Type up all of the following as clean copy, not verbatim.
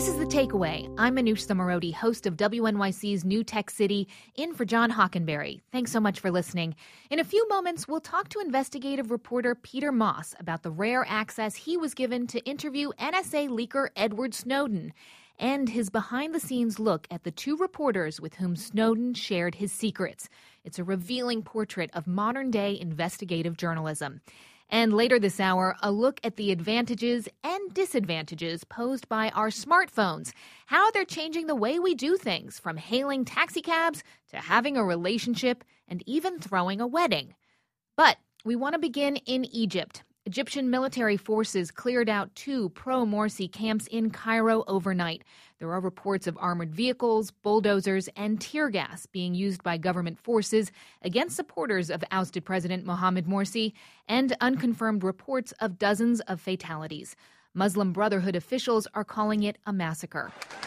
This is The Takeaway. I'm Manoush Zomorodi, host of WNYC's New Tech City, in for John Hockenberry. Thanks so much for listening. In a few moments, we'll talk to investigative reporter Peter Moss about the rare access he was given to interview NSA leaker Edward Snowden and his behind-the-scenes look at the two reporters with whom Snowden shared his secrets. It's a revealing portrait of modern-day investigative journalism. And later this hour, a look at the advantages and disadvantages posed by our smartphones, how they're changing the way we do things, from hailing taxicabs to having a relationship and even throwing a wedding. But we want to begin in Egypt. Egyptian military forces cleared out two pro-Morsi camps in Cairo overnight. There are reports of armored vehicles, bulldozers, and tear gas being used by government forces against supporters of ousted President Mohamed Morsi, and unconfirmed reports of dozens of fatalities. Muslim Brotherhood officials are calling it a massacre.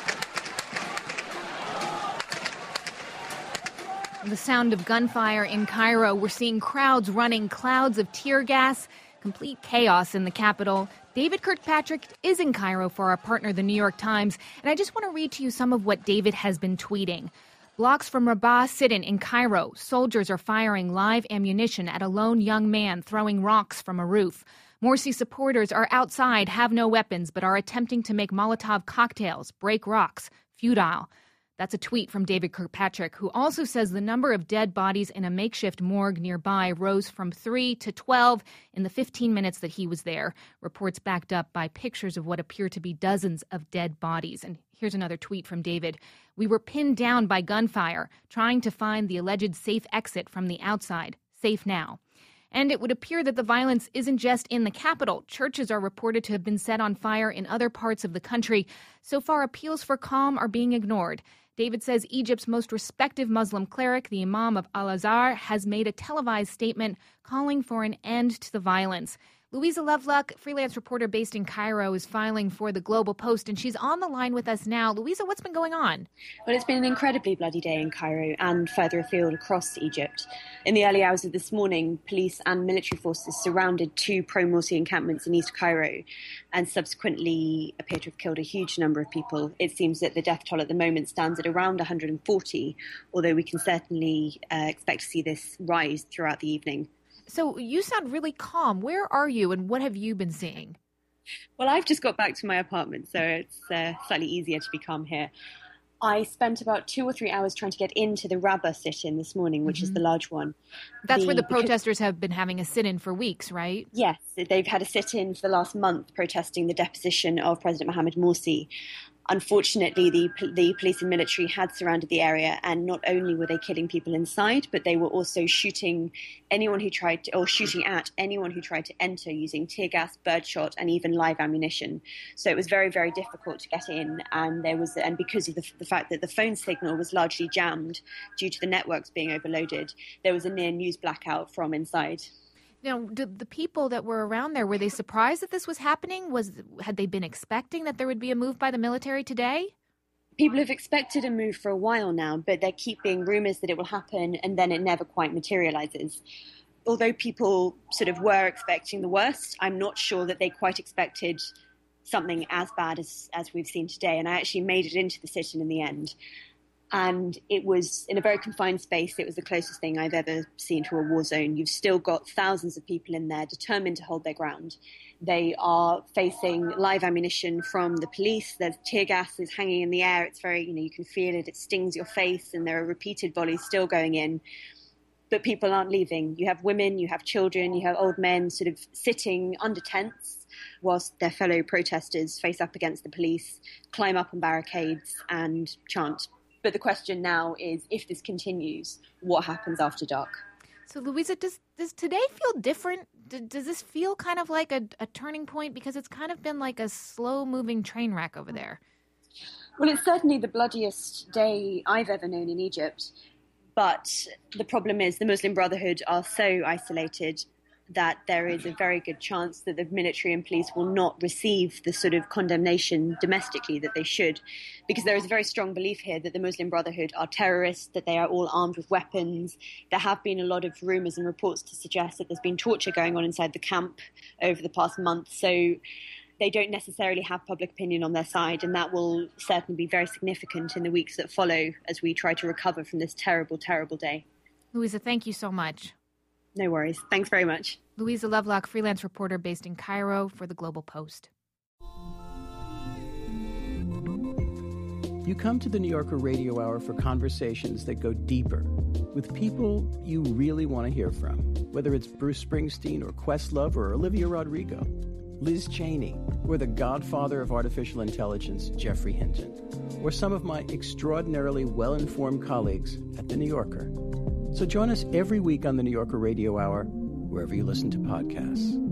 The sound of gunfire in Cairo. We're seeing crowds running, clouds of tear gas. Complete chaos in the capital. David Kirkpatrick is in Cairo for our partner, The New York Times, and I just want to read to you some of what David has been tweeting. Blocks from Rabah Sidon in Cairo, soldiers are firing live ammunition at a lone young man throwing rocks from a roof. Morsi supporters are outside, have no weapons, but are attempting to make Molotov cocktails, break rocks. Futile. That's a tweet from David Kirkpatrick, who also says the number of dead bodies in a makeshift morgue nearby rose from 3 to 12 in the 15 minutes that he was there. Reports backed up by pictures of what appear to be dozens of dead bodies. And here's another tweet from David. We were pinned down by gunfire, trying to find the alleged safe exit from the outside. Safe now. And it would appear that the violence isn't just in the capital. Churches are reported to have been set on fire in other parts of the country. So far, appeals for calm are being ignored. David says Egypt's most respected Muslim cleric, the Imam of Al-Azhar, has made a televised statement calling for an end to the violence. Louisa Lovelock, freelance reporter based in Cairo, is filing for the Global Post, and she's on the line with us now. Louisa, what's been going on? Well, it's been an incredibly bloody day in Cairo and further afield across Egypt. In the early hours of this morning, police and military forces surrounded two pro-Morsi encampments in East Cairo and subsequently appear to have killed a huge number of people. It seems that the death toll at the moment stands at around 140, although we can certainly expect to see this rise throughout the evening. So you sound really calm. Where are you and what have you been seeing? Well, I've just got back to my apartment, so it's slightly easier to be calm here. I spent about 2 or 3 hours trying to get into the Rabah sit-in this morning, which is the large one. That's where the protesters have been having a sit-in for weeks, right? Yes, they've had a sit-in for the last month protesting the deposition of President Mohamed Morsi. Unfortunately, the police and military had surrounded the area, and not only were they killing people inside, but they were also shooting anyone who tried to, or shooting at anyone who tried to enter using tear gas, birdshot, and even live ammunition. So it was very, very difficult to get in, and because of the fact that the phone signal was largely jammed due to the networks being overloaded, there was a near news blackout from inside. Now, the people that were around there, were they surprised that this was happening? Had they been expecting that there would be a move by the military today? People have expected a move for a while now, but there keep being rumours that it will happen, and then it never quite materialises. Although people sort of were expecting the worst, I'm not sure that they quite expected something as bad as we've seen today. And I actually made it into the sit-in in the end. And it was in a very confined space. It was the closest thing I've ever seen to a war zone. You've still got thousands of people in there determined to hold their ground. They are facing live ammunition from the police. There's tear gas is hanging in the air. It's very, you can feel it. It stings your face, and there are repeated volleys still going in. But people aren't leaving. You have women, you have children, you have old men sort of sitting under tents whilst their fellow protesters face up against the police, climb up on barricades and chant. But the question now is, if this continues, what happens after dark? So, Louisa, does today feel different? Does this feel kind of like a turning point? Because it's kind of been like a slow-moving train wreck over there. Well, it's certainly the bloodiest day I've ever known in Egypt. But the problem is the Muslim Brotherhood are so isolated that there is a very good chance that the military and police will not receive the sort of condemnation domestically that they should, because there is a very strong belief here that the Muslim Brotherhood are terrorists, that they are all armed with weapons. There have been a lot of rumours and reports to suggest that there's been torture going on inside the camp over the past month. So they don't necessarily have public opinion on their side, and that will certainly be very significant in the weeks that follow as we try to recover from this terrible, terrible day. Louisa, thank you so much. No worries. Thanks very much. Louisa Lovelock, freelance reporter based in Cairo for The Global Post. You come to the New Yorker Radio Hour for conversations that go deeper with people you really want to hear from, whether it's Bruce Springsteen or Questlove or Olivia Rodrigo, Liz Cheney, or the godfather of artificial intelligence, Geoffrey Hinton, or some of my extraordinarily well-informed colleagues at The New Yorker. So join us every week on the New Yorker Radio Hour, wherever you listen to podcasts.